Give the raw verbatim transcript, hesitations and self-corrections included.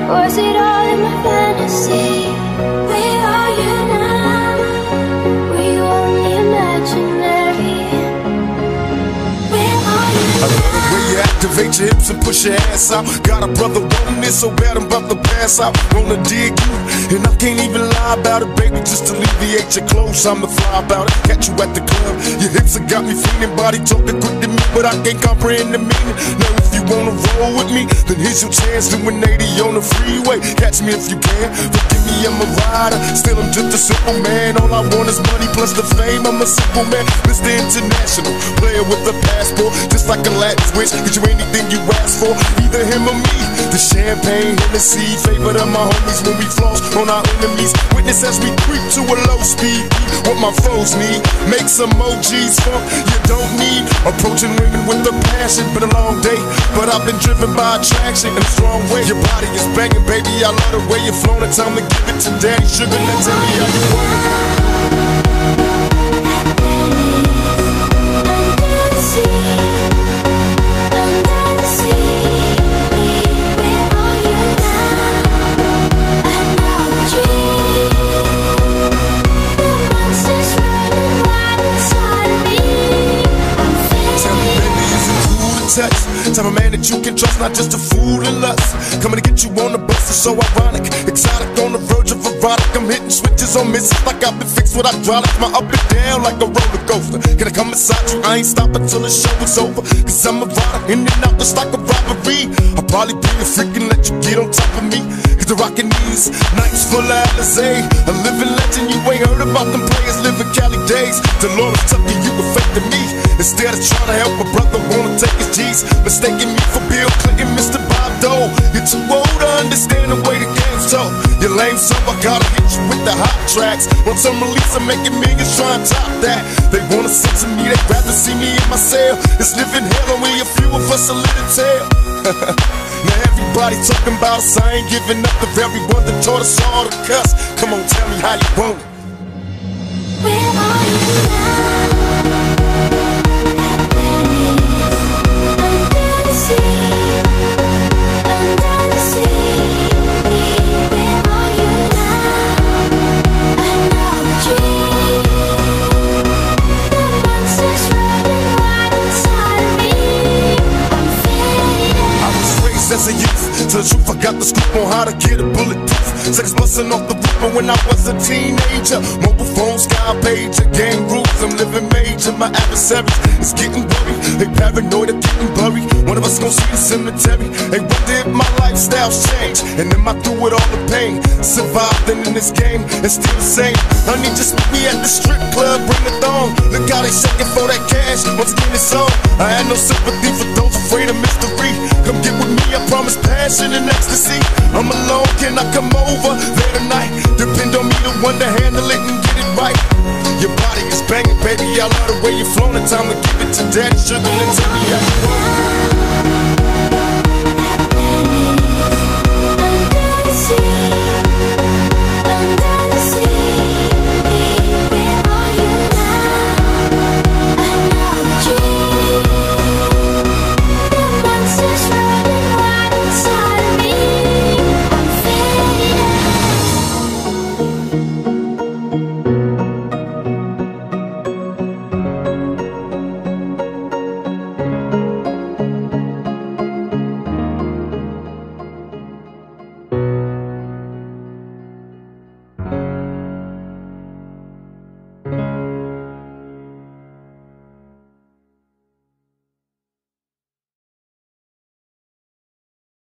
Was it all in my fantasy? Where are you now? Were you only imaginary? Where are you now? I love the way you activate your hips and push your ass out. Got a brother wanting it so bad I'm about to pass out. Wanna dig you, and I can't even lie about it, baby. Just alleviate your clothes, I'm the fly about it. Catch you at the club, your hips have got me feeling. Body talking quick to me, but I can't comprehend the meaning. Now if you wanna roll with me, then here's your chance. Doing eighty on the freeway, catch me if you can. Forgive me, I'm a rider, still I'm just a simple man. All I want is money plus the fame, I'm a simple man. Mister International, player with a passport, just like a Latin switch. Get you anything you ask for, either him or me. The champagne, Hennessy, favorite of my homies when we floss on our enemies. Witness as we creep to a low speed, what my foes need. Make some O Gs funk you don't need. Approaching women with a passion, been a long day, but I've been driven by attraction in a strong way. Your body is banging, baby, I love the way you're flowing. Time to give it to Daddy Sugar, now tell me how you want it. Type of man that you can trust, not just a fool in lust. Coming to get you on the bus is so ironic. Exotic on the verge of erotic. I'm hitting switches on misses like I've been fixed with hydraulics. My up and down like a roller coaster. Can I come inside you? I ain't stopping till the show is over. Cause I'm a rider, in and out just like a robbery. I'll probably be a freak and let you get on top of me. Cause the rockin' these nights full of Alizé. A living legend, you ain't heard about them players living Cali days. Dolores Tucker, you were fake to me. Instead of trying to help a brother, wanna take his G's. Mistaking me for Bill Clinton, Mister Bob Dole. You're too old to understand the way the game's told. You're lame, so I gotta hit you with the hot tracks. Once I'm released, I'm making millions trying to top that. They wanna sit to me, they'd rather see me in my cell. It's living hell, only a few of us a little tale. Now everybody talking about us, I ain't giving up the very one that taught us all to cuss. Come on, tell me how you want it. Where are you now? As a youth, to the truth, I got the scoop on how to get a bulletproof. Sex busting off the roof, but when I was a teenager, mobile phone, sky pager, gang groups, I'm living major. My adversaries is getting worried, they paranoid of getting buried. One of us gon' see the cemetery. They wonder if my lifestyle's changed, and am I through with all the pain? Surviving in this game and still the same. Honey, just meet me at the strip club, bring the thong. Look how they shaking for that cash. Once again, it's on. I had no sympathy for those afraid of mystery. Come get with me, I promise passion and ecstasy. I'm alone, can I come over there tonight? Depend on me, the one to handle it and get it right. Your body is banging, baby, I love the way you're flowing. Time to give it to Daddy Sugar, and tell me how you want it.